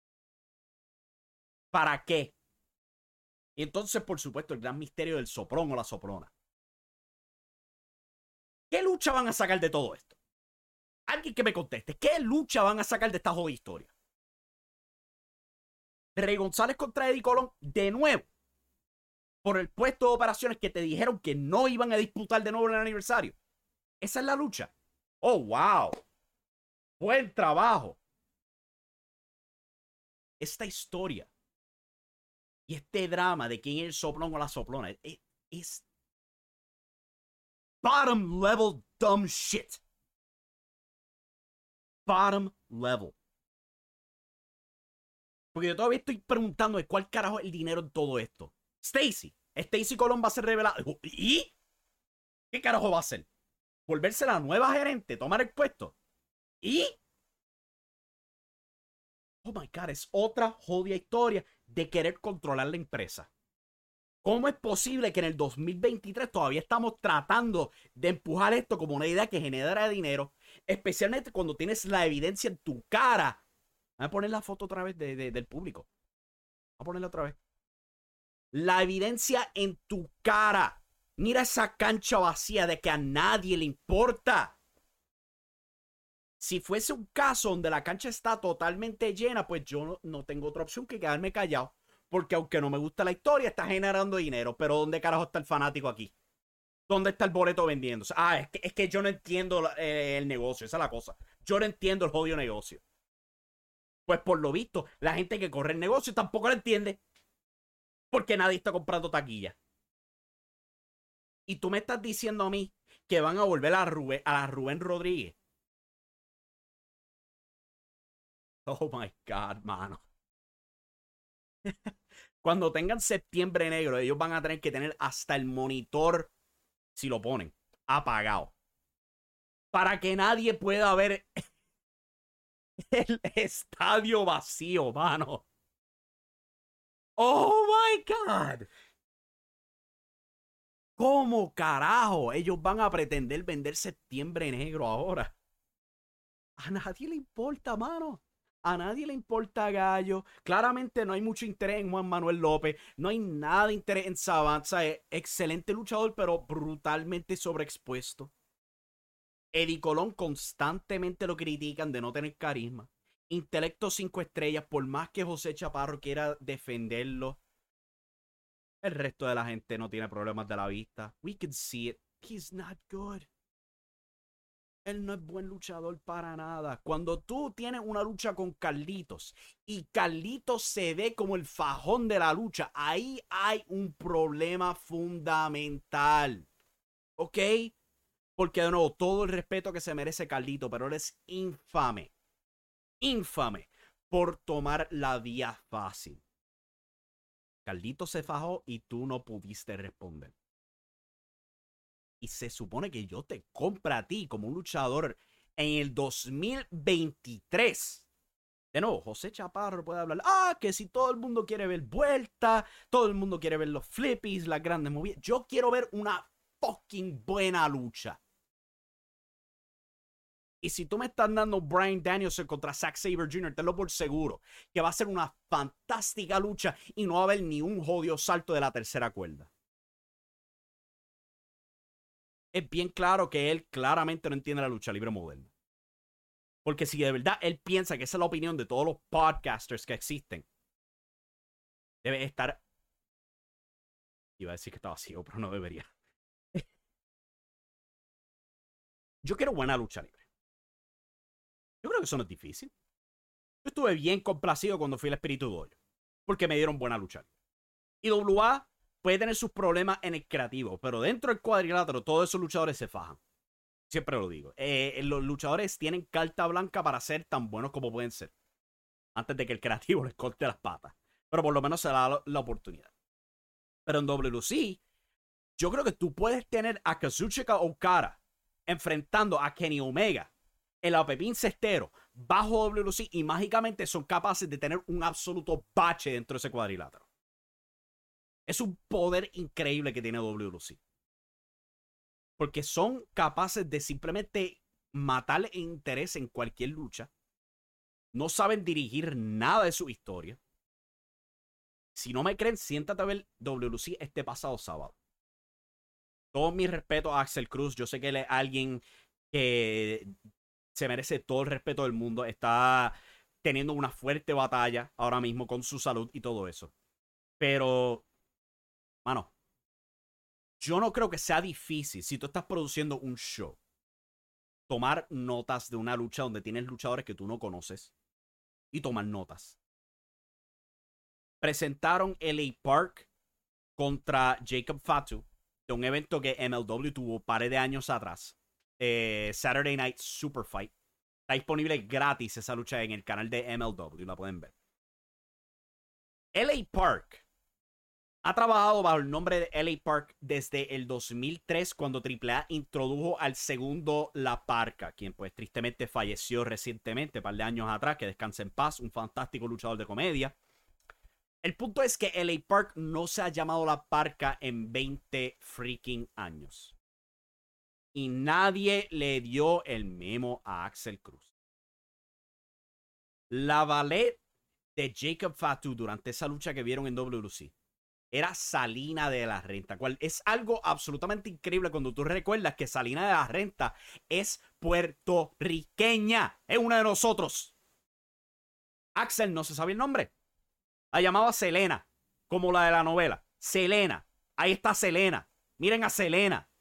¿Para qué? Y entonces, por supuesto, el gran misterio del soprón o la soprona. ¿Qué lucha van a sacar de todo esto? Alguien que me conteste. ¿Qué lucha van a sacar de esta jodida historia? Rey González contra Eddie Colón de nuevo. Por el puesto de operaciones que te dijeron que no iban a disputar de nuevo en el aniversario. Esa es la lucha. Oh, wow. Buen trabajo. Esta historia y este drama de quién es el soplón o la soplona es bottom level dumb shit. Bottom level. Porque yo todavía estoy preguntando de cuál carajo es el dinero en todo esto. Stacey Colón va a ser revelada. ¿Y? ¿Qué carajo va a hacer? ¿Volverse la nueva gerente? ¿Tomar el puesto? ¿Y? Oh my God, es otra jodida historia de querer controlar la empresa. ¿Cómo es posible que en el 2023 todavía estamos tratando de empujar esto como una idea que genera dinero? Especialmente cuando tienes la evidencia en tu cara. Voy a poner la foto otra vez del público. Voy a ponerla otra vez. La evidencia en tu cara. Mira esa cancha vacía de que a nadie le importa. Si fuese un caso donde la cancha está totalmente llena, pues yo no tengo otra opción que quedarme callado. Porque aunque no me gusta la historia, está generando dinero. Pero ¿dónde carajo está el fanático aquí? ¿Dónde está el boleto vendiéndose? Es que yo no entiendo el negocio. Esa es la cosa. Yo no entiendo el jodido negocio. Pues por lo visto, la gente que corre el negocio tampoco lo entiende. Porque nadie está comprando taquilla. Y tú me estás diciendo a mí que van a volver a la Rubén Rodríguez. Oh my God, mano. Cuando tengan septiembre negro, ellos van a tener que tener hasta el monitor, si lo ponen, apagado. Para que nadie pueda ver el estadio vacío, mano. Oh my God. ¿Cómo carajo ellos van a pretender vender septiembre negro ahora? A nadie le importa, mano. A nadie le importa Gallo. Claramente no hay mucho interés en Juan Manuel López. No hay nada de interés en Sabanza. Es excelente luchador, pero brutalmente sobreexpuesto. Eddie Colón constantemente lo critican de no tener carisma. Intelecto 5 estrellas, por más que José Chaparro quiera defenderlo. El resto de la gente no tiene problemas de la vista. We can see it. He's not good. Él no es buen luchador para nada. Cuando tú tienes una lucha con Carlitos y Carlitos se ve como el fajón de la lucha, ahí hay un problema fundamental. ¿Ok? Porque de nuevo, todo el respeto que se merece Carlito, pero él es infame. Infame por tomar la vía fácil. Carlito se fajó y tú no pudiste responder. Y se supone que yo te compro a ti como un luchador en el 2023. De nuevo, José Chaparro puede hablar. Que si todo el mundo quiere ver vuelta, todo el mundo quiere ver los flippies, las grandes movidas. Yo quiero ver una fucking buena lucha. Y si tú me estás dando Bryan Danielson contra Zack Sabre Jr., tenlo por seguro que va a ser una fantástica lucha y no va a haber ni un jodido salto de la tercera cuerda. Es bien claro que él claramente no entiende la lucha libre moderna. Porque si de verdad él piensa que esa es la opinión de todos los podcasters que existen, debe estar... Iba a decir que estaba ciego, pero no debería. Yo quiero buena lucha libre. Yo creo que eso no es difícil. Yo estuve bien complacido cuando fui al Espíritu Dojo, porque me dieron buena lucha libre. Y WA puede tener sus problemas en el creativo, pero dentro del cuadrilátero todos esos luchadores se fajan. Siempre lo digo. Los luchadores tienen carta blanca para ser tan buenos como pueden ser. Antes de que el creativo les corte las patas. Pero por lo menos se da la oportunidad. Pero en WC, yo creo que tú puedes tener a Kazuchika Okada enfrentando a Kenny Omega en la Pepín Cestero bajo WC y mágicamente son capaces de tener un absoluto bache dentro de ese cuadrilátero. Es un poder increíble que tiene WC. Porque son capaces de simplemente matar el interés en cualquier lucha. No saben dirigir nada de su historia. Si no me creen, siéntate a ver WC este pasado sábado. Todo mi respeto a Axel Cruz. Yo sé que él es alguien que se merece todo el respeto del mundo. Está teniendo una fuerte batalla ahora mismo con su salud y todo eso. Pero, mano, yo no creo que sea difícil si tú estás produciendo un show, tomar notas de una lucha donde tienes luchadores que tú no conoces y tomar notas. Presentaron LA Park contra Jacob Fatu de un evento que MLW tuvo pares de años atrás. Saturday Night Super Fight. Está disponible gratis esa lucha en el canal de MLW. La pueden ver. LA Park ha trabajado bajo el nombre de LA Park desde el 2003 cuando AAA introdujo al segundo La Parca, quien pues tristemente falleció recientemente, un par de años atrás, que descanse en paz, un fantástico luchador de comedia. El punto es que LA Park no se ha llamado La Parca en 20 freaking años. Y nadie le dio el memo a Axel Cruz. La valet de Jacob Fatu durante esa lucha que vieron en WLC era Salina de la Renta, cual es algo absolutamente increíble cuando tú recuerdas que Salina de la Renta es puertorriqueña, es una de nosotros. Axel no se sabe el nombre. La llamaba Selena, como la de la novela. Selena, ahí está Selena. Miren a Selena.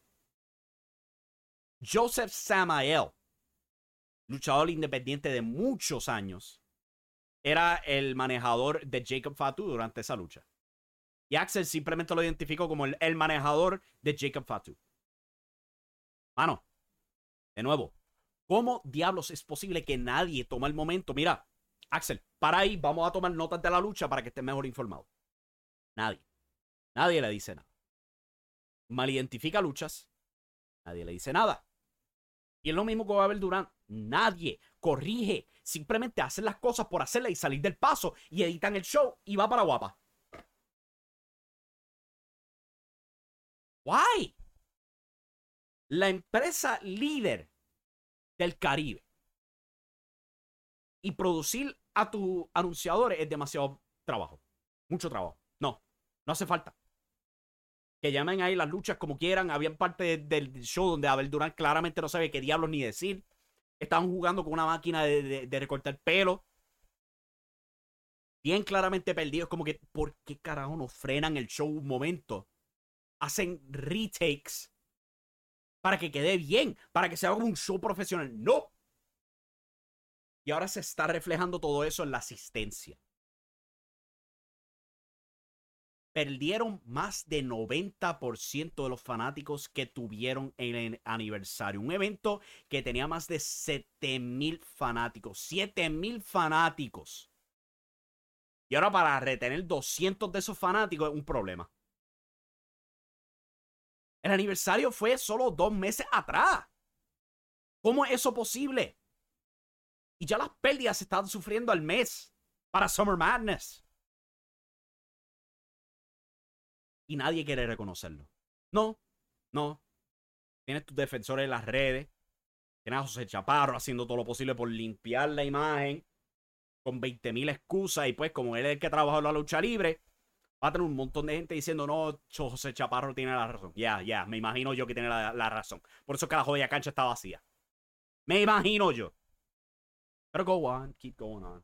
Joseph Samael, luchador independiente de muchos años, era el manejador de Jacob Fatu durante esa lucha. Y Axel simplemente lo identificó como el manejador de Jacob Fatu. Mano, de nuevo, ¿cómo diablos es posible que nadie toma el momento? Mira, Axel, para ahí, vamos a tomar notas de la lucha para que estés mejor informado. Nadie. Nadie le dice nada. Mal identifica luchas. Nadie le dice nada. Y es lo mismo que va a ver Durán. Nadie corrige. Simplemente hacen las cosas por hacerlas y salir del paso. Y editan el show y va para guapa. Why? La empresa líder del Caribe. Y producir a tus anunciadores es demasiado trabajo. Mucho trabajo. No hace falta. Que llamen ahí las luchas como quieran. Había parte del show donde Abel Durán claramente no sabe qué diablos ni decir. Estaban jugando con una máquina de recortar pelo. Bien claramente perdidos. Como que, ¿por qué carajo no frenan el show un momento? Hacen retakes para que quede bien, para que sea como un show profesional. No. Y ahora se está reflejando todo eso en la asistencia. Perdieron más de 90% de los fanáticos que tuvieron en el aniversario. Un evento que tenía más de 7,000 fanáticos. 7,000 fanáticos. Y ahora para retener 200 de esos fanáticos es un problema. El aniversario fue solo 2 meses atrás. ¿Cómo es eso posible? Y ya las pérdidas se están sufriendo al mes para Summer Madness. Y nadie quiere reconocerlo. No. Tienes tus defensores en las redes. Tienes a José Chaparro haciendo todo lo posible por limpiar la imagen. Con 20,000 excusas. Y pues como él es el que trabaja en la lucha libre, va a tener un montón de gente diciendo, no, José Chaparro tiene la razón. Ya, me imagino yo que tiene la razón. Por eso es que la jodida cancha está vacía. Me imagino yo. Pero go on, keep going on.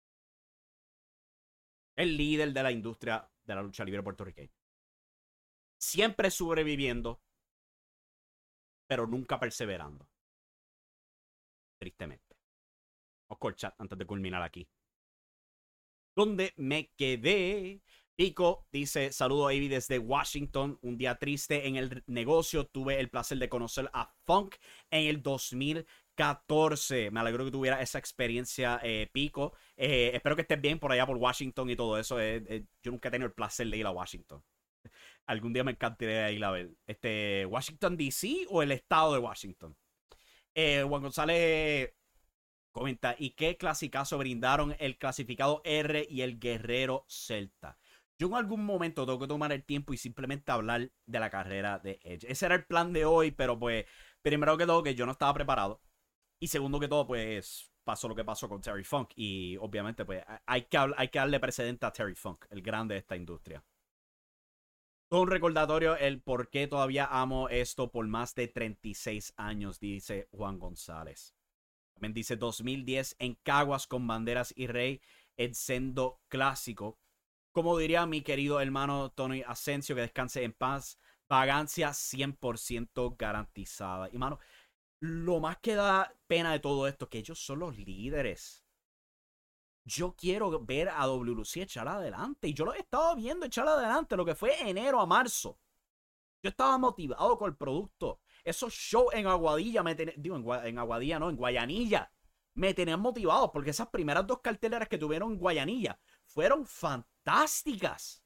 El líder de la industria de la lucha libre puertorriqueña. Siempre sobreviviendo, pero nunca perseverando. Tristemente. Oscar chat antes de culminar aquí. ¿Dónde me quedé? Pico dice, saludo a Ivy desde Washington, un día triste en el negocio, tuve el placer de conocer a Funk en el 2014, me alegro que tuviera esa experiencia, Pico, espero que estés bien por allá por Washington y todo eso, yo nunca he tenido el placer de ir a Washington, algún día me encantaría ir a ver, Washington DC o el estado de Washington. Juan González comenta, ¿y qué clasicazo brindaron el clasificado R y el guerrero Celta? Yo en algún momento tengo que tomar el tiempo y simplemente hablar de la carrera de Edge. Ese era el plan de hoy, pero pues, primero que todo, que yo no estaba preparado. Y segundo que todo, pues, pasó lo que pasó con Terry Funk. Y obviamente, pues, hay que darle precedente a Terry Funk, el grande de esta industria. Todo un recordatorio el por qué todavía amo esto por más de 36 años, dice Juan González. Me dice 2010 en Caguas con Banderas y Rey, el sendo clásico. Como diría mi querido hermano Tony Asensio, que descanse en paz, vagancia 100% garantizada. Y mano, lo más que da pena de todo esto es que ellos son los líderes. Yo quiero ver a WLC echar adelante. Y yo lo he estado viendo echar adelante, lo que fue enero a marzo. Yo estaba motivado con el producto. Esos shows en Aguadilla, en Aguadilla no, en Guayanilla, me tenían motivado porque esas primeras 2 carteleras que tuvieron en Guayanilla fueron fantásticas.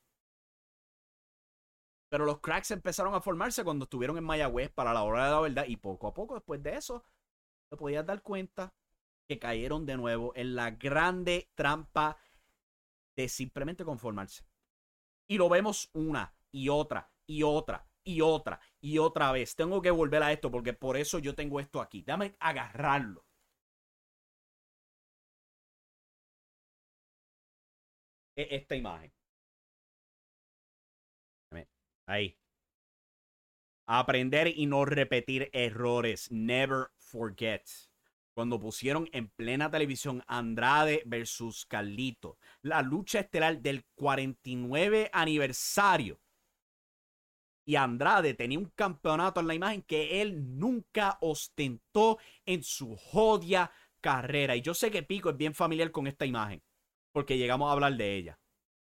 Pero los cracks empezaron a formarse cuando estuvieron en Mayagüez para la hora de la verdad. Y poco a poco, después de eso, te podías dar cuenta que cayeron de nuevo en la grande trampa de simplemente conformarse. Y lo vemos una y otra y otra y otra y otra vez. Tengo que volver a esto porque por eso yo tengo esto aquí. Dame agarrarlo. Esta imagen. Ahí. Aprender y no repetir errores. Never forget. Cuando pusieron en plena televisión Andrade versus Carlito, la lucha estelar del 49 aniversario. Y Andrade tenía un campeonato en la imagen que él nunca ostentó en su jodia carrera. Y yo sé que Pico es bien familiar con esta imagen, porque llegamos a hablar de ella.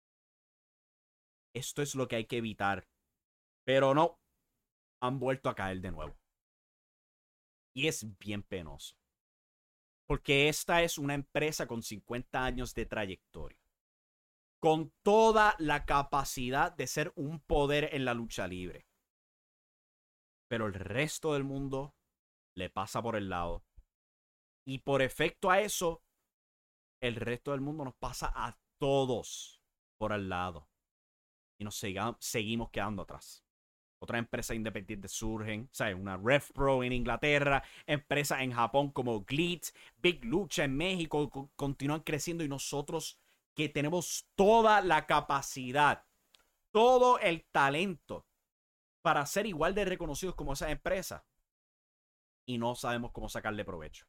Esto es lo que hay que evitar. Pero no, han vuelto a caer de nuevo. Y es bien penoso. Porque esta es una empresa con 50 años de trayectoria. Con toda la capacidad de ser un poder en la lucha libre. Pero el resto del mundo le pasa por el lado. Y por efecto a eso, el resto del mundo nos pasa a todos por al lado. Y nos seguimos quedando atrás. Otras empresas independientes surgen, ¿sabes? Una RevPro en Inglaterra, empresas en Japón como Glitz, Big Lucha en México, continúan creciendo y nosotros que tenemos toda la capacidad, todo el talento para ser igual de reconocidos como esas empresas y no sabemos cómo sacarle provecho.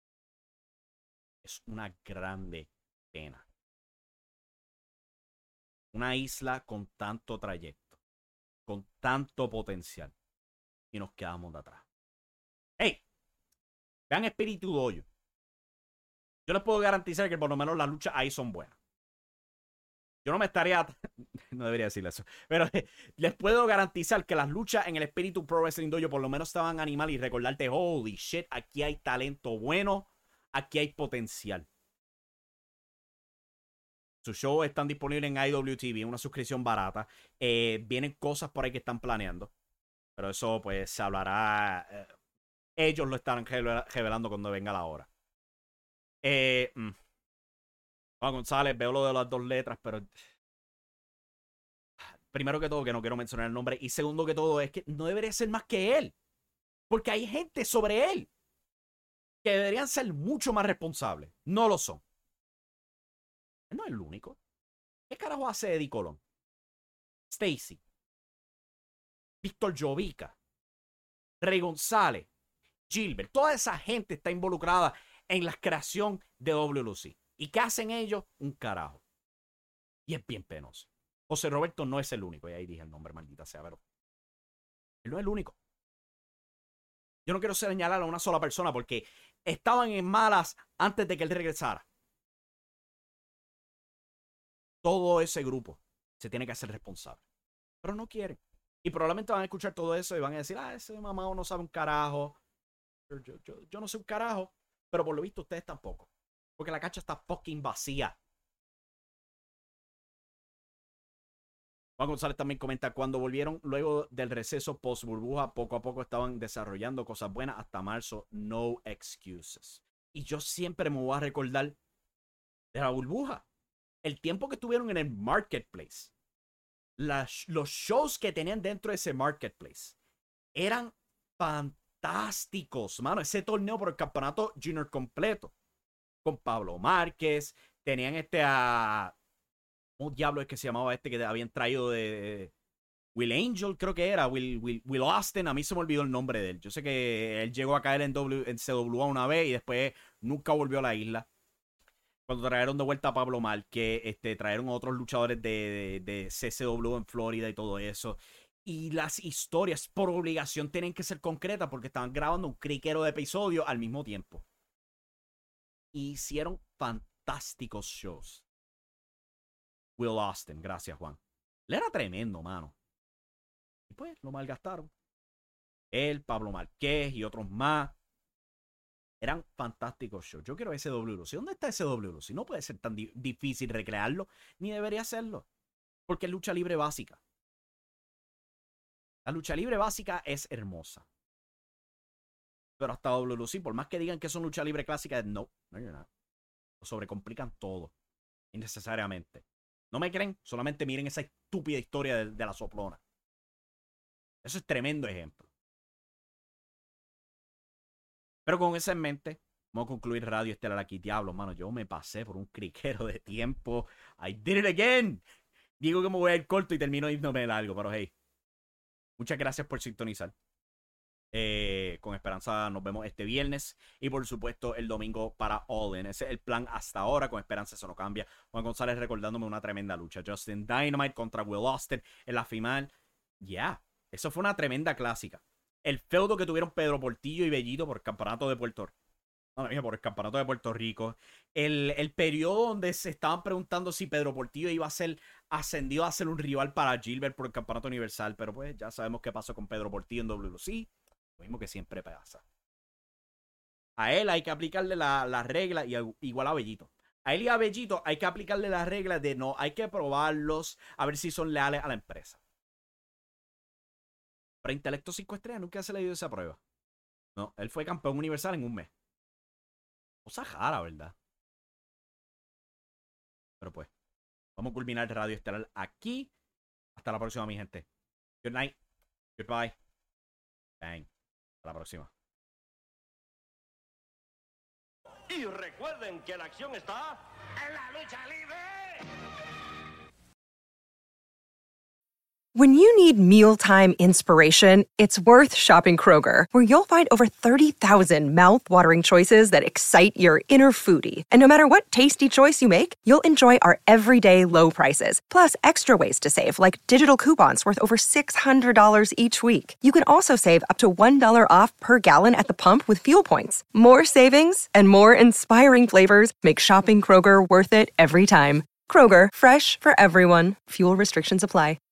Es una grande pena. Una isla con tanto trayecto, con tanto potencial y nos quedamos de atrás. ¡Hey! Vean Espíritu Dojo. Yo les puedo garantizar que por lo menos las luchas ahí son buenas. Yo no me estaría... No debería decirle eso. Pero les puedo garantizar que las luchas en el Espíritu Pro Wrestling Dojo por lo menos estaban animal y recordarte, holy shit, aquí hay talento bueno, aquí hay potencial. Sus shows están disponibles en IWTV, una suscripción barata. Vienen cosas por ahí que están planeando. Pero eso pues se hablará. Ellos lo estarán revelando cuando venga la hora. Juan González, veo lo de las 2 letras, pero... Primero que todo, que no quiero mencionar el nombre. Y segundo que todo, es que no debería ser más que él. Porque hay gente sobre él que deberían ser mucho más responsables. No lo son. Él no es el único. ¿Qué carajo hace Eddie Colón? Stacy. Víctor Jovica. Rey González. Gilbert. Toda esa gente está involucrada en la creación de WLC. ¿Y qué hacen ellos? Un carajo. Y es bien penoso. José Roberto no es el único. Y ahí dije el nombre, maldita sea, pero él no es el único. Yo no quiero señalar a una sola persona porque estaban en malas antes de que él regresara. Todo ese grupo se tiene que hacer responsable. Pero no quieren. Y probablemente van a escuchar todo eso y van a decir, ese mamado no sabe un carajo. Yo no sé un carajo. Pero por lo visto ustedes tampoco. Porque la cancha está fucking vacía. Juan González también comenta, cuando volvieron luego del receso post burbuja, poco a poco estaban desarrollando cosas buenas hasta marzo. No excuses. Y yo siempre me voy a recordar de la burbuja. El tiempo que estuvieron en el marketplace. Los shows que tenían dentro de ese marketplace eran fantásticos, mano. Ese torneo por el campeonato junior completo. Con Pablo Márquez. Tenían ¿cómo diablo es que se llamaba este que habían traído de Will Angel, creo que era, Will Austin, a mí se me olvidó el nombre de él. Yo sé que él llegó a caer en CWA una vez y después nunca volvió a la isla. Cuando trajeron de vuelta a Pablo Márquez, trajeron a otros luchadores de CCW en Florida y todo eso. Y las historias por obligación tienen que ser concretas porque estaban grabando un criquero de episodios al mismo tiempo. Hicieron fantásticos shows. Will Austin, gracias Juan. Él era tremendo, mano. Y pues lo malgastaron. Él, Pablo Márquez y otros más. Eran fantásticos shows. Yo quiero ese SWC. ¿Dónde está ese SWC? No puede ser tan difícil recrearlo, ni debería serlo. Porque es lucha libre básica. La lucha libre básica es hermosa. Pero hasta WC, por más que digan que son lucha libre clásica, no. Lo sobrecomplican todo. Innecesariamente. ¿No me creen? Solamente miren esa estúpida historia de la soplona. Eso es tremendo ejemplo. Pero con eso en mente, vamos a concluir Radio Estelar aquí. Diablo, mano, yo me pasé por un criquero de tiempo. I did it again. Digo que me voy a ir corto y termino yéndome largo, pero hey. Muchas gracias por sintonizar. Con esperanza nos vemos este viernes. Y por supuesto el domingo para All In. Ese es el plan hasta ahora. Con esperanza eso no cambia. Juan González recordándome una tremenda lucha. Justin Dynamite contra Will Austin en la final. Eso fue una tremenda clásica. El feudo que tuvieron Pedro Portillo y Bellito por el campeonato de Puerto Rico. El periodo donde se estaban preguntando si Pedro Portillo iba a ser ascendido a ser un rival para Gilbert por el campeonato universal. Pero pues ya sabemos qué pasó con Pedro Portillo en WC. Lo mismo que siempre pasa. A él hay que aplicarle la regla, igual a Bellito. A él y a Bellito hay que aplicarle las reglas de no, hay que probarlos a ver si son leales a la empresa. Para Intelecto 5 estrellas nunca se le dio esa prueba. No, él fue campeón universal en un mes. Cosa rara, ¿verdad? Pero pues, vamos a culminar el Radio Estelar aquí. Hasta la próxima, mi gente. Good night. Goodbye. Bang. Hasta la próxima. Y recuerden que la acción está en la lucha libre. When you need mealtime inspiration, it's worth shopping Kroger, where you'll find over 30,000 mouth-watering choices that excite your inner foodie. And no matter what tasty choice you make, you'll enjoy our everyday low prices, plus extra ways to save, like digital coupons worth over $600 each week. You can also save up to $1 off per gallon at the pump with fuel points. More savings and more inspiring flavors make shopping Kroger worth it every time. Kroger, fresh for everyone. Fuel restrictions apply.